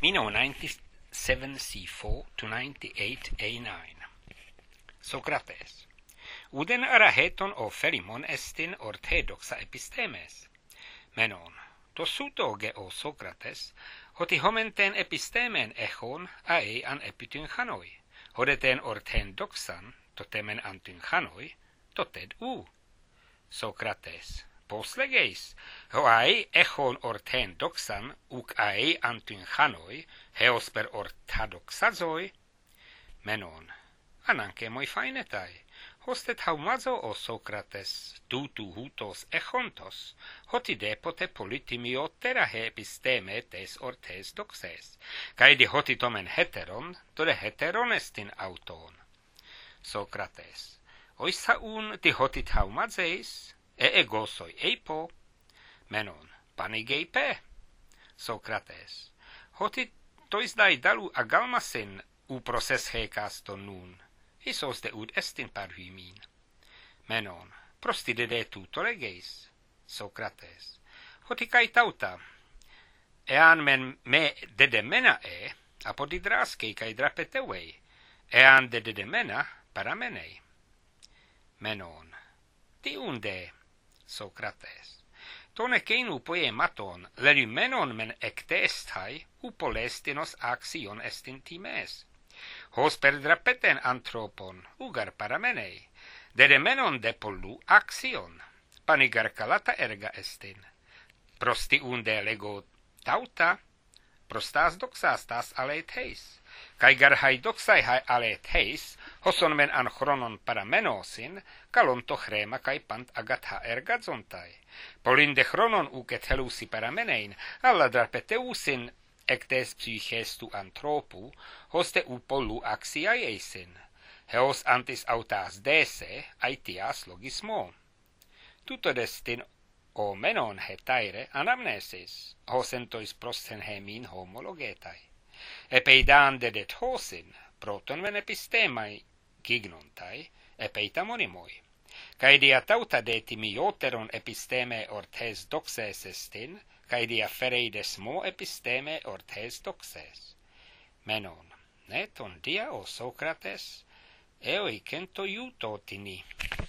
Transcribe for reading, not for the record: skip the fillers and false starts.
Mino 97C4 to 98A9. Socrates. Uden araheton o ferimon estin orthodoxa epistemes. Menon. To sutoge o Socrates, hoti homenten epistemen echon ae an epitynhanoi, hodeten orthen doxan, totemen antynhanoi, toted u. Socrates. Poslegeis, ho ae echon orthen doxan, uk ae antynhanoi, heos per orthodoxazoi. Menon. Ananke moi fainetai. Hostet haumazo o Socrates, tutu hutos echontos, hoti depote politimio terahe episteme tes ortes doxes, caedi hoti tomen heteron, tode heteron estin auton. Socrates. Oissa un ti hotit haumazeis, egosoi eipo. Menon. Panigeipe. Socrates. Hotit tois dai dalu agalmasin u proses hekaston nun. Isos de ud estin parhymin. Menon. Prostidede tutolegeis. Socrates. Hoti kai tauta. Ean men me dedemena apodidraskei kai drapetewei. Ean de dedemena paramenei. Menon. Ti unde. Socrates. Tone keinu poie maton, lerimenon men ectestai, upolestinos axion estin times. Hos per drapeten anthropon, ugar paramenei, dedemenon depollu axion, panigar calata erga estin. Prosti unde lego tauta, prostas doxas tas aletheis, kai gar hai doxai hai aletheis, hoson men anchronon paramenosin, kalonto chrema kai pant agatha ergazontai. Polinde chronon uket helusi paramenein, alla drapeteusin ectes psychestu anthropu, hoste upollu axiae eisin, heos antis autas dese, aetias logismo. Tutodestin o menon hetaire anamnesis, hosentois prostenhemin homologetai. Epeidan dedet hosin, proton ven epistemai gignontai, epeitamonimoi. Caedia tauta detimi ioteron episteme ortes doxes estin, caedia fereides mo episteme ortes doxes. Menon, neton dia o Socrates, eoi cento iuto tini.